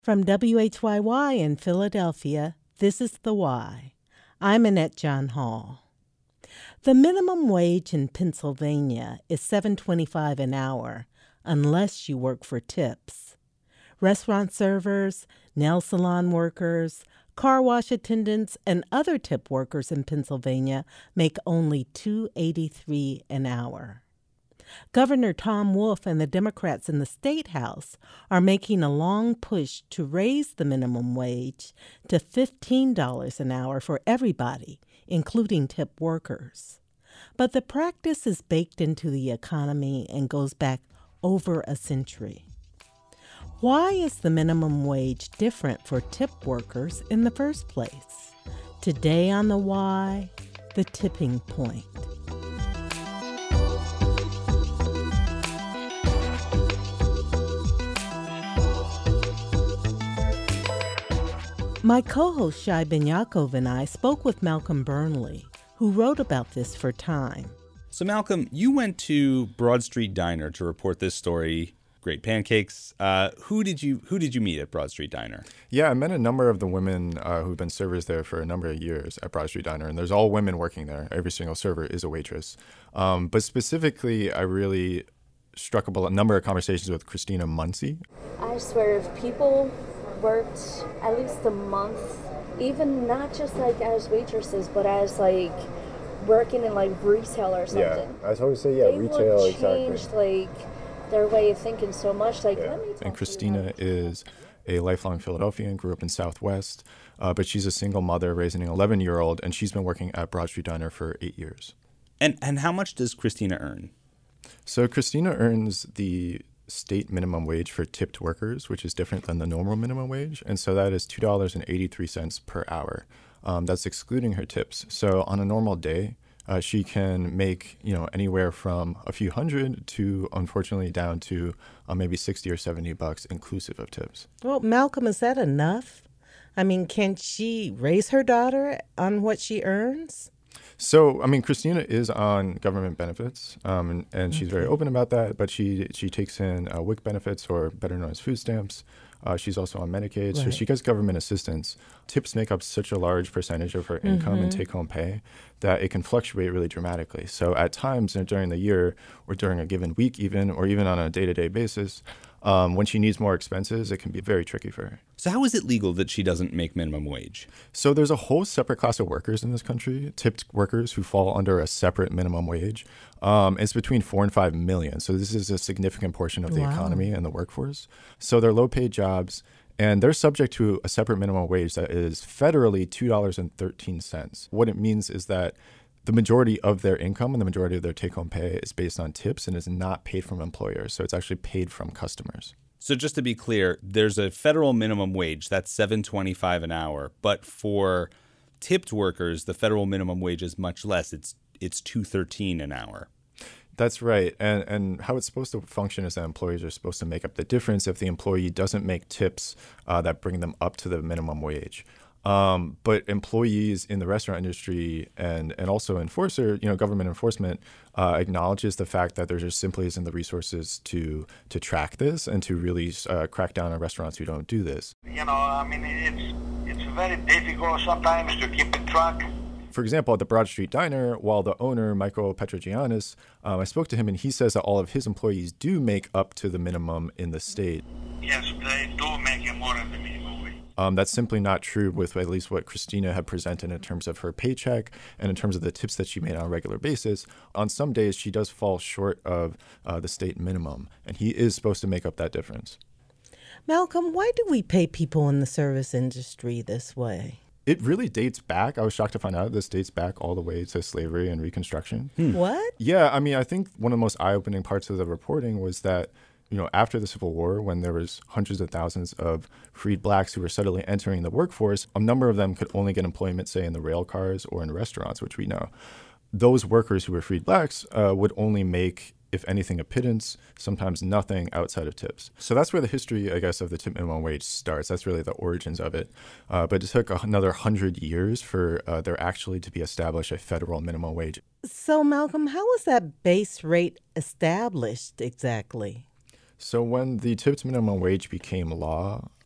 From WHYY in Philadelphia, this is The Why. I'm Annette John Hall. The minimum wage in Pennsylvania is $7.25 an hour, unless you work for tips. Restaurant servers, nail salon workers, car wash attendants, and other tip workers in Pennsylvania make only $2.83 an hour. Governor Tom Wolf and the Democrats in the State House are making a long push to raise the minimum wage to $15 an hour for everybody, including tip workers. But the practice is baked into the economy and goes back over a century. Why is the minimum wage different for tip workers in the first place? Today on The Why, the tipping point. My co-host Shai Ben-Yaakov and I spoke with Malcolm Burnley, who wrote about this for Time. So Malcolm, you went to Broad Street Diner to report this story. Great pancakes. Who did you meet at Broad Street Diner? Yeah, I met a number of the women who've been servers there for a number of years at Broad Street Diner, and there's all women working there. Every single server is a waitress. But specifically, I really struck up a number of conversations with Christina Muncy. I swear, if people worked at least a month, even not just like as waitresses, but as like working in like retail or something. Yeah, I always say they retail, would change like their way of thinking so much. Like, let me talk And Christina is a lifelong Philadelphian, grew up in Southwest, but she's a single mother raising an 11-year-old, and she's been working at Broad Street Diner for 8 years. And how much does Christina earn? So Christina earns the state minimum wage for tipped workers, which is different than the normal minimum wage. And so that is $2.83 per hour. That's excluding her tips. So on a normal day, she can make, anywhere from a few hundred to, unfortunately, down to maybe 60 or 70 bucks inclusive of tips. Well, Malcolm, is that enough? I mean, can she raise her daughter on what she earns? So, Christina is on government benefits, and she's very open about that, but she takes in WIC benefits, or better known as food stamps. She's also on Medicaid, so she gets government assistance. Tips make up such a large percentage of her income and take-home pay that it can fluctuate really dramatically. So at times during the year, or during a given week even, or even on a day-to-day basis, when she needs more expenses, it can be very tricky for her. So how is it legal that she doesn't make minimum wage? So there's a whole separate class of workers in this country, tipped workers who fall under a separate minimum wage. It's between 4 and 5 million. So this is a significant portion of the economy and the workforce. So they're low-paid jobs, and they're subject to a separate minimum wage that is federally $2.13. What it means is that the majority of their income and the majority of their take-home pay is based on tips and is not paid from employers. So it's actually paid from customers. So just to be clear, there's a federal minimum wage, that's $7.25 an hour. But for tipped workers, the federal minimum wage is much less. It's $2.13 an hour. That's right. And how it's supposed to function is that employers are supposed to make up the difference if the employee doesn't make tips that bring them up to the minimum wage. But employees in the restaurant industry and also government enforcement acknowledges the fact that there just simply isn't the resources to track this and to really crack down on restaurants who don't do this. It's very difficult sometimes to keep in track. For example, at the Broad Street Diner, while the owner, Michael Petrogiannis, I spoke to him and he says that all of his employees do make up to the minimum in the state. Yes, they do make more than the minimum wage. That's simply not true with at least what Christina had presented in terms of her paycheck and in terms of the tips that she made on a regular basis. On some days, she does fall short of the state minimum, and he is supposed to make up that difference. Malcolm, why do we pay people in the service industry this way? It really dates back. I was shocked to find out this dates back all the way to slavery and Reconstruction. What? Yeah, I think one of the most eye-opening parts of the reporting was that, after the Civil War, when there was hundreds of thousands of freed blacks who were suddenly entering the workforce, a number of them could only get employment, say, in the rail cars or in restaurants, which we know. Those workers who were freed blacks would only make, if anything, a pittance, sometimes nothing outside of tips. So that's where the history, I guess, of the tip minimum wage starts. That's really the origins of it. But it took another 100 years for there actually to be established a federal minimum wage. So, Malcolm, how was that base rate established exactly? So when the tipped minimum wage became law,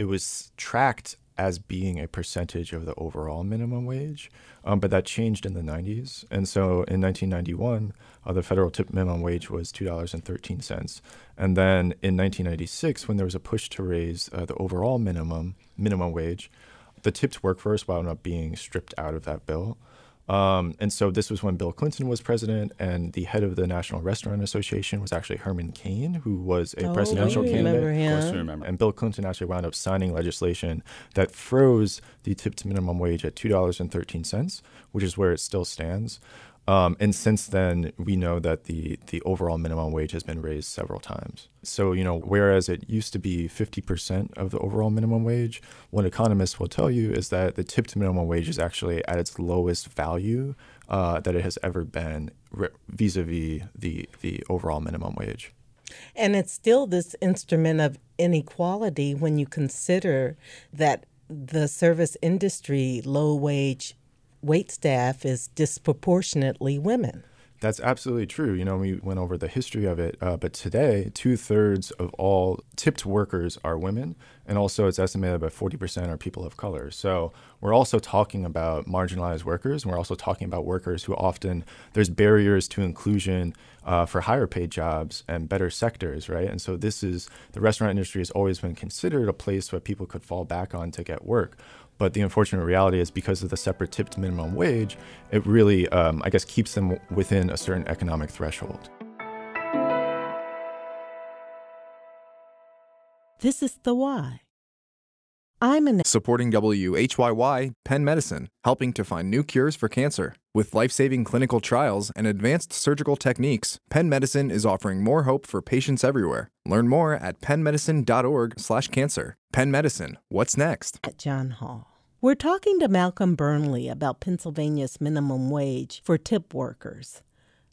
it was tracked as being a percentage of the overall minimum wage, but that changed in the 90s. And so in 1991, the federal tip minimum wage was $2.13. And then in 1996, when there was a push to raise the overall minimum wage, the tipped workforce wound up being stripped out of that bill. And so this was when Bill Clinton was president, and the head of the National Restaurant Association was actually Herman Cain, who was a presidential candidate. Him. Of course we remember. And Bill Clinton actually wound up signing legislation that froze the tipped minimum wage at $2.13, which is where it still stands. And since then, we know that the overall minimum wage has been raised several times. So, whereas it used to be 50% of the overall minimum wage, what economists will tell you is that the tipped minimum wage is actually at its lowest value that it has ever been vis-a-vis the overall minimum wage. And it's still this instrument of inequality when you consider that the service industry, low wage wait staff is disproportionately women. That's absolutely true. We went over the history of it, but today, 2/3 of all tipped workers are women, and also it's estimated that 40% are people of color. So we're also talking about marginalized workers, and we're also talking about workers who often, there's barriers to inclusion for higher paid jobs and better sectors, right? And so the restaurant industry has always been considered a place where people could fall back on to get work. But the unfortunate reality is because of the separate tipped minimum wage, it really, keeps them within a certain economic threshold. This is The Why. I'm Annette. Supporting WHYY, Penn Medicine, helping to find new cures for cancer. With life-saving clinical trials and advanced surgical techniques, Penn Medicine is offering more hope for patients everywhere. Learn more at pennmedicine.org/cancer. Penn Medicine, what's next? At John Hall. We're talking to Malcolm Burnley about Pennsylvania's minimum wage for tip workers,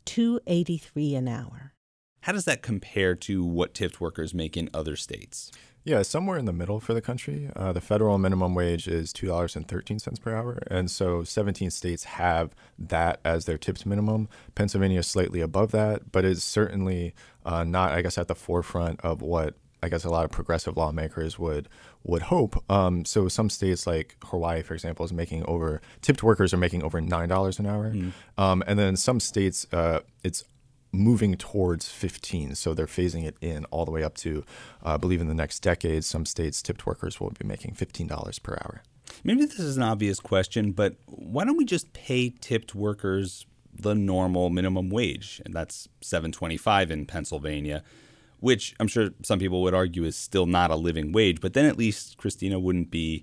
$2.83 an hour. How does that compare to what tipped workers make in other states? Yeah, somewhere in the middle for the country. The federal minimum wage is $2.13 per hour. And so 17 states have that as their tipped minimum. Pennsylvania is slightly above that, but is certainly not, at the forefront of what a lot of progressive lawmakers would hope. So some states like Hawaii, for example, is tipped workers are making over $9 an hour. And then some states, it's moving towards 15. So they're phasing it in all the way up to, I believe in the next decade, some states tipped workers will be making $15 per hour. Maybe this is an obvious question, but why don't we just pay tipped workers the normal minimum wage? And that's $7.25 in Pennsylvania, which I'm sure some people would argue is still not a living wage. But then at least Christina wouldn't be,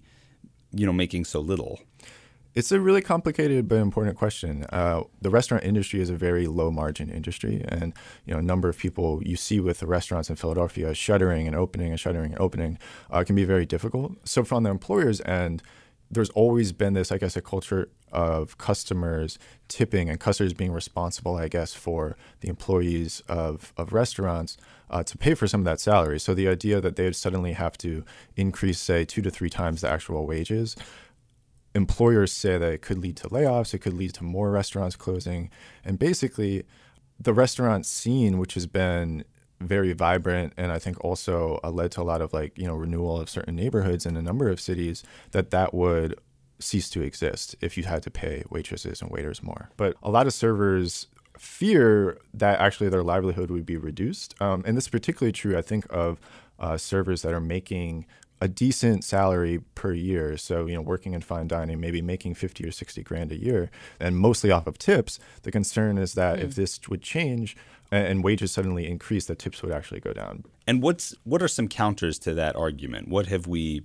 making so little. It's a really complicated but important question. The restaurant industry is a very low margin industry, and a number of people you see with the restaurants in Philadelphia shuttering and opening and shuttering and opening can be very difficult. So from the employer's end, there's always been this, a culture of customers tipping and customers being responsible, for the employees of restaurants to pay for some of that salary. So the idea that they'd suddenly have to increase, say, 2 to 3 times the actual wages, employers say that it could lead to layoffs, it could lead to more restaurants closing. And basically, the restaurant scene, which has been very vibrant and I think also led to a lot of renewal of certain neighborhoods in a number of cities, that would cease to exist if you had to pay waitresses and waiters more. But a lot of servers fear that actually their livelihood would be reduced. And this is particularly true, I think, of servers that are making a decent salary per year. So, working in fine dining, maybe making 50 or 60 grand a year, and mostly off of tips. The concern is that if this would change and wages suddenly increase, the tips would actually go down. And what are some counters to that argument? What have we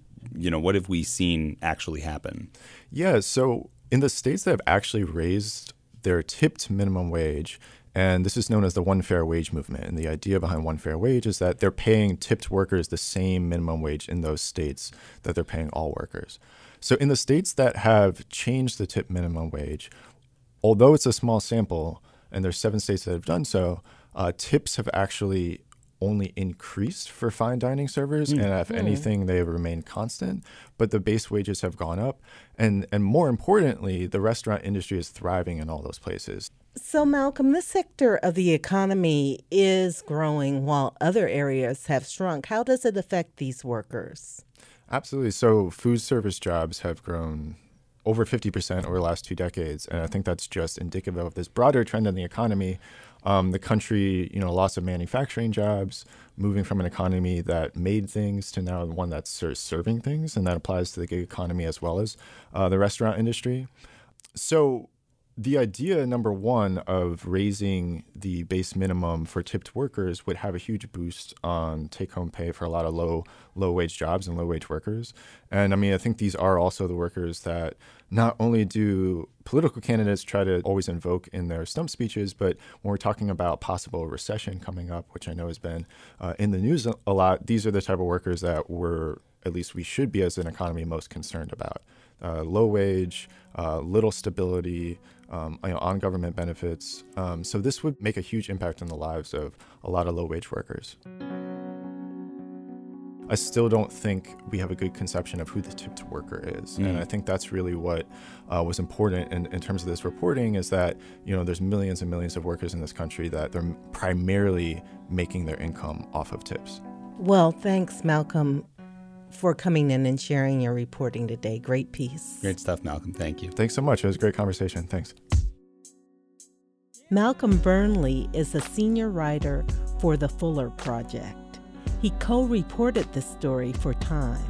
seen actually happen? Yeah, so in the states that have actually raised their tipped minimum wage, and this is known as the One Fair Wage movement. And the idea behind One Fair Wage is that they're paying tipped workers the same minimum wage in those states that they're paying all workers. So in the states that have changed the tip minimum wage, although it's a small sample, and there's 7 states that have done so, tips have actually only increased for fine dining servers, and if anything, they have remained constant. But the base wages have gone up, and more importantly, the restaurant industry is thriving in all those places. So, Malcolm, this sector of the economy is growing while other areas have shrunk. How does it affect these workers? Absolutely. So food service jobs have grown over 50% over the last 2 decades. And I think that's just indicative of this broader trend in the economy. The country, loss of manufacturing jobs, moving from an economy that made things to now one that's serving things. And that applies to the gig economy as well as the restaurant industry. So the idea, number one, of raising the base minimum for tipped workers would have a huge boost on take-home pay for a lot of low-wage jobs and low-wage workers. And I think these are also the workers that not only do political candidates try to always invoke in their stump speeches, but when we're talking about possible recession coming up, which I know has been in the news a lot, these are the type of workers that at least we should be as an economy most concerned about. Low wage, little stability, on government benefits. So this would make a huge impact on the lives of a lot of low-wage workers. I still don't think we have a good conception of who the tipped worker is. And I think that's really what was important in terms of this reporting is that, there's millions and millions of workers in this country that they're primarily making their income off of tips. Well, thanks, Malcolm, for coming in and sharing your reporting today. Great piece. Great stuff, Malcolm. Thank you. Thanks so much. It was a great conversation. Thanks. Malcolm Burnley is a senior writer for the Fuller Project. He co-reported this story for Time.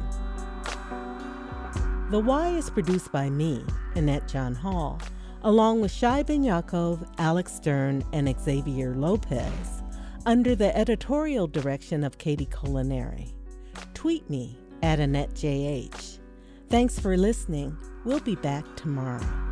The Why is produced by me, Annette John Hall, along with Shai Ben Yaakov, Alex Stern, and Xavier Lopez, under the editorial direction of Katie Culinary. Tweet me at AnnetteJH. Thanks for listening. We'll be back tomorrow.